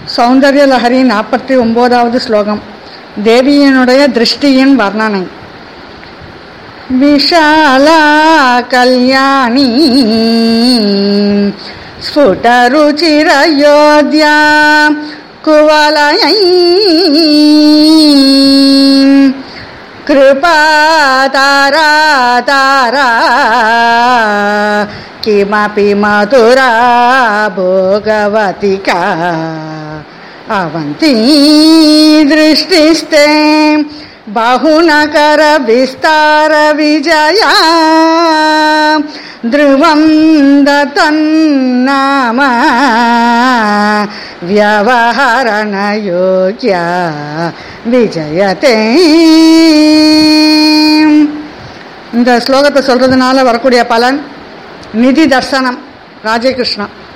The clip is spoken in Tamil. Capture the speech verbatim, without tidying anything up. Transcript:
சௌந்தர்ய லஹரி நாற்பத்தி ஒன்பதாவது ஸ்லோகம். தேவியினுடைய திருஷ்டியின் வர்ணனை. விஷாலா கல்யாணி ஸ்புடருச்சிரயோத்யா குவலயை கிருபா தாரா தாரா கிமபி மதுரா போகவதிகா அவந்தி திருஷ்டிஸ்தே பகுநகர விஸ்தார விஜயா த்ருவம் தன்னாம வியவஹரண யோக்யா விஜயதே. இந்த ஸ்லோகத்தை சொல்றதுனால வரக்கூடிய பலன் நிதி தர்சனம். ராஜகிருஷ்ணா.